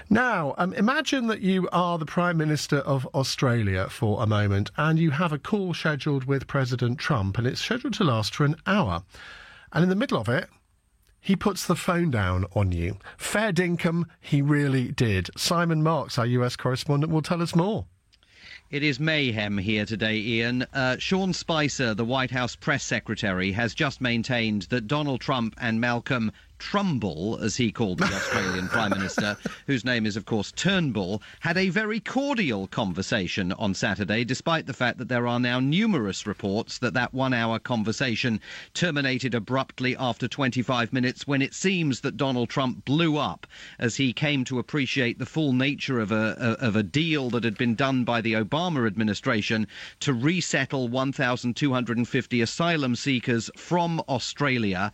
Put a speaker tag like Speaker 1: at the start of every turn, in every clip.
Speaker 1: Now, imagine that you are the Prime Minister of Australia for a moment and you have a call scheduled with President Trump and it's scheduled to last for an hour. And in the middle of it, he puts the phone down on you. Fair dinkum, he really did. Simon Marks, our US correspondent, will tell us more.
Speaker 2: It is mayhem here today, Ian. Sean Spicer, the White House press secretary, has just maintained that Donald Trump and Malcolm Trumbull, as he called the Australian Prime Minister, whose name is, of course, Turnbull, had a very cordial conversation on Saturday, despite the fact that there are now numerous reports that that one-hour conversation terminated abruptly after 25 minutes when it seems that Donald Trump blew up as he came to appreciate the full nature of a deal that had been done by the Obama administration to resettle 1,250 asylum seekers from Australia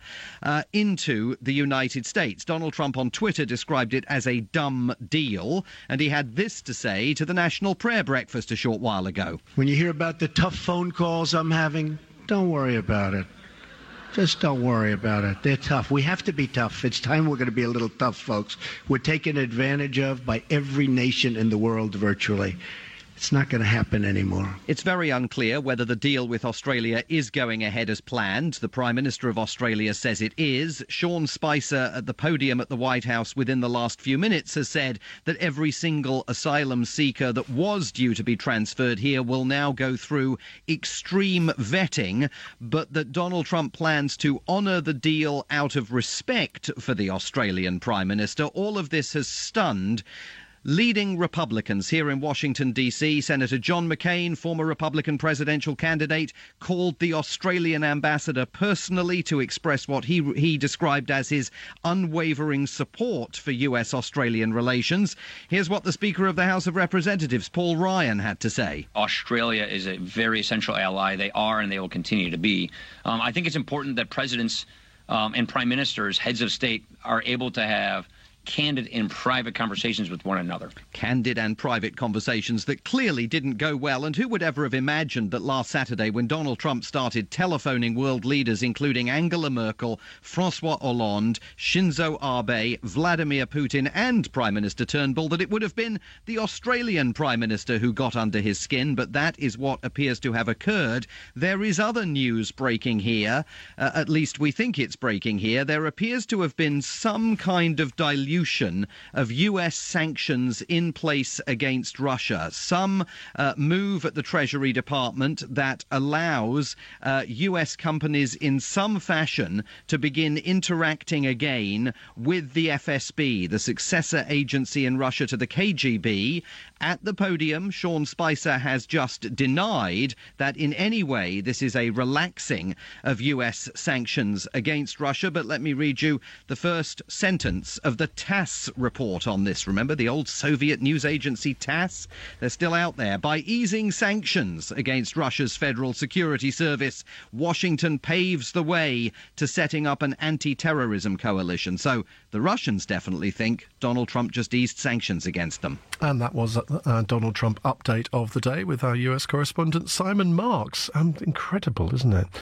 Speaker 2: into the United States. Donald Trump on Twitter described it as a dumb deal, and he had this to say to the National Prayer Breakfast a short while ago.
Speaker 3: When you hear about the tough phone calls I'm having, don't worry about it. Just don't worry about it. They're tough. We have to be tough. It's time we're going to be a little tough, folks. We're taken advantage of by every nation in the world virtually. It's not going to happen anymore.
Speaker 2: It's very unclear whether the deal with Australia is going ahead as planned. The Prime Minister of Australia says it is. Sean Spicer at the podium at the White House within the last few minutes has said that every single asylum seeker that was due to be transferred here will now go through extreme vetting, but that Donald Trump plans to honour the deal out of respect for the Australian Prime Minister. All of this has stunned leading Republicans here in Washington, D.C. Senator John McCain, former Republican presidential candidate, called the Australian ambassador personally to express what he described as his unwavering support for U.S.-Australian relations. Here's what the Speaker of the House of Representatives, Paul Ryan, had to say.
Speaker 4: Australia is a very essential ally. They are and they will continue to be. I think it's important that presidents and prime ministers, heads of state, are able to have candid and private conversations with one another.
Speaker 2: Candid and private conversations that clearly didn't go well, and who would ever have imagined that last Saturday when Donald Trump started telephoning world leaders including Angela Merkel, Francois Hollande, Shinzo Abe, Vladimir Putin and Prime Minister Turnbull, that it would have been the Australian Prime Minister who got under his skin, but that is what appears to have occurred. There is other news breaking here, at least we think it's breaking here. There appears to have been some kind of dilution of US sanctions in place against Russia. Some move at the Treasury Department that allows US companies in some fashion to begin interacting again with the FSB, the successor agency in Russia to the KGB. At the podium, Sean Spicer has just denied that in any way this is a relaxing of US sanctions against Russia. But let me read you the first sentence of the TASS report on this. Remember the old Soviet news agency TASS? They're still out there. By easing sanctions against Russia's Federal Security Service, Washington paves the way to setting up an anti-terrorism coalition. So the Russians definitely think Donald Trump just eased sanctions against them.
Speaker 1: And that was Donald Trump update of the day with our US correspondent Simon Marks. Incredible, isn't it?